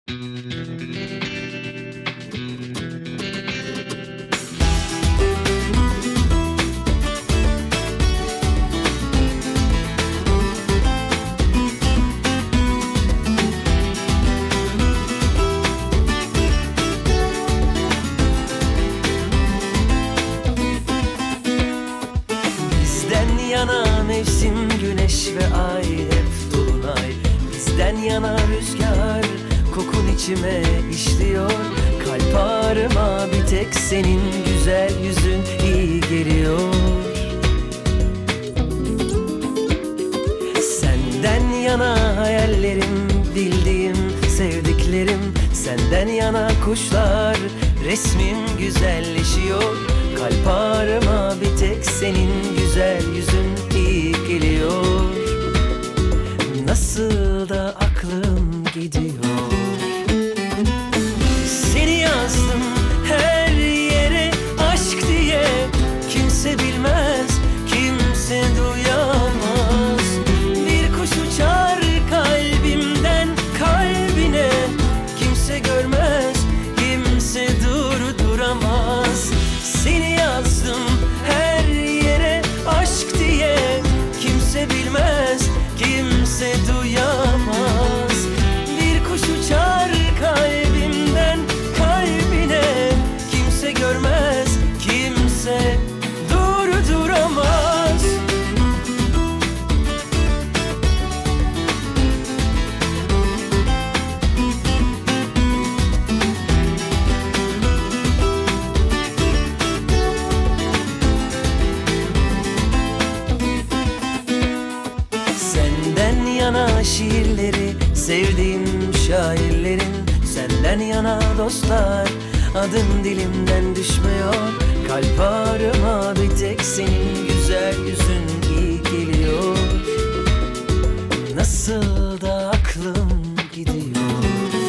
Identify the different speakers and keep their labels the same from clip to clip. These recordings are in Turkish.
Speaker 1: Bizden yana mevsim, güneş ve ay hep dolunay. Bizden yana rüzgar, kokun içime işliyor. Kalp ağrıma bir tek senin güzel yüzün iyi geliyor. Senden yana hayallerim, bildiğim, sevdiklerim. Senden yana kuşlar, resmim güzelleşiyor. Kalp ağrıma bir tek senin güzel yüzün iyi geliyor. Nasıl da aklım gidiyor. Seni yazdım her yere aşk diye. Kimse bilmez, kimse duyamaz. Bir kuş uçar kalbimden kalbine. Kimse görmez, kimse durduramaz. Seni yazdım her yere aşk diye. Kimse bilmez, kimse duyamaz. Bir kuş uçar kalbimden kalbine. Kimse görmez, kimse durduramaz. Senden yana şiirleri, sevdiğim şairlerin. Senden yana dostlar, adın dilimden düşmüyor. Kalp ağrıma bir tek senin güzel yüzün iyi geliyor. Nasıl da aklım gidiyor.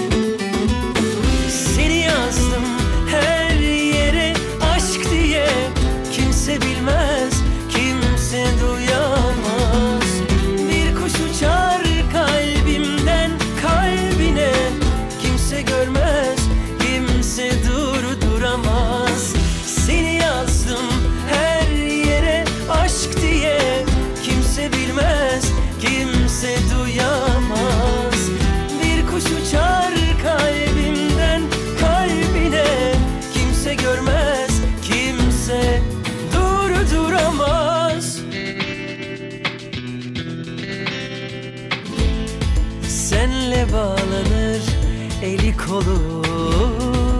Speaker 1: Seni yazdım her yere aşk diye. Kimse bilmez, kimse duyamaz. Bir kuş uçar kalbimden kalbine. Kimse görmez, kimse durduramaz. Seni yazdım her yere aşk diye. Kimse bilmez, kimse duyamaz. Bir kuş uçar kalbimden kalbine. Kimse görmez, kimse durduramaz. Senle bağlanır eli kolu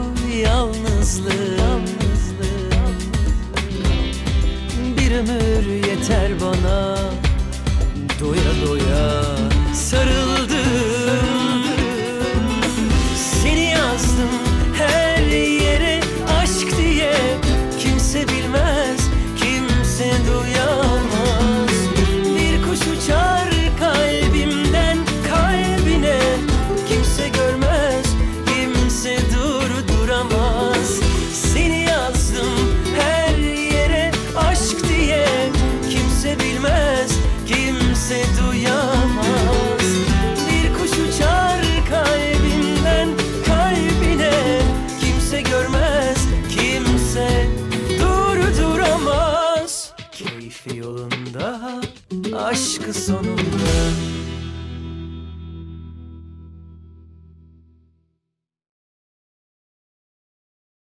Speaker 1: yalnızlığı. Bir ömür